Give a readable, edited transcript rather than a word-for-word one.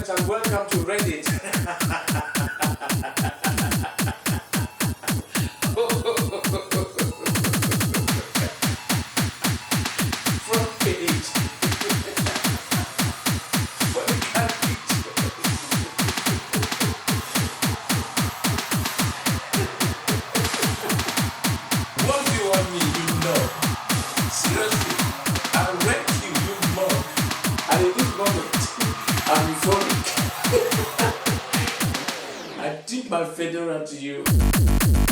internet and welcome to Reddit. Front page. Funny cat pictures. What do you want me? You know. Seriously, I'll wreck you, you mug. And in this moment, I'm euphoric. I tip my fedora to you.